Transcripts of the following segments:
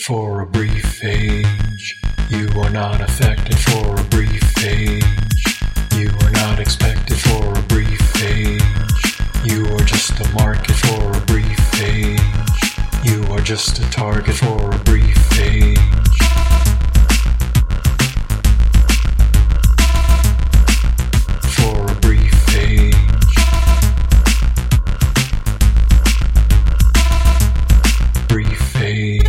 For a brief age, you are not affected. For a brief age, you are not expected. For a brief age, you are just a market. For a brief age, you are just a target. For a brief age. For a brief age. Brief age.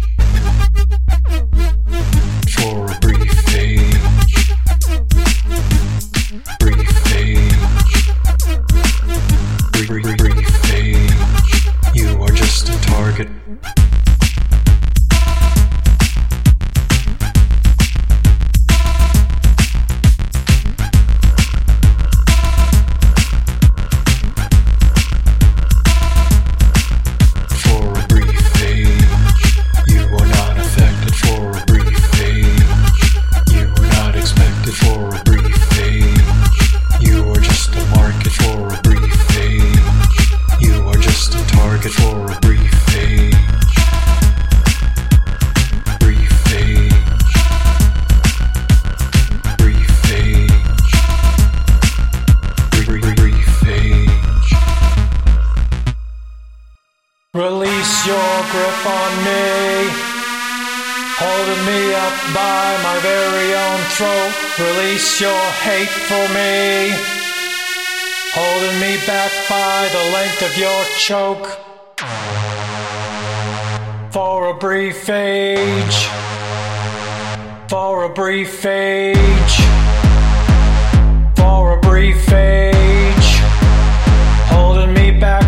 For a brief age. Brief age. Brief age. You are just a target. Release your grip on me, holding me up by my very own throat. Release your hate for me, holding me back by the length of your choke. For a brief age, for a brief age, for a brief age, holding me back.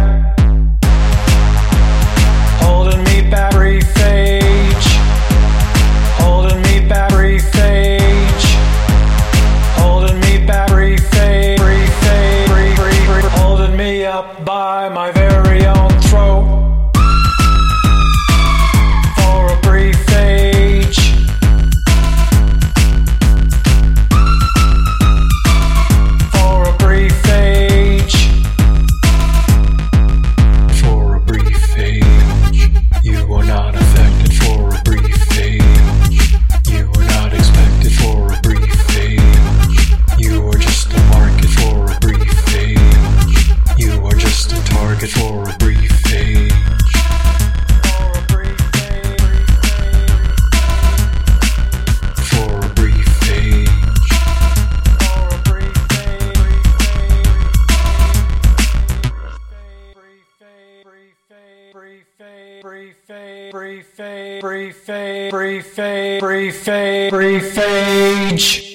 Brief age, holding me back. Brief age, holding me back. Brief age, holding me up by my very own throat. For a brief age, for a brief age, for a brief age. You are not affected. For a brief age, you are not expected. For a brief age, you are just a market. For a brief age, you are just a target. For a brief age. For a brief age. Brief age.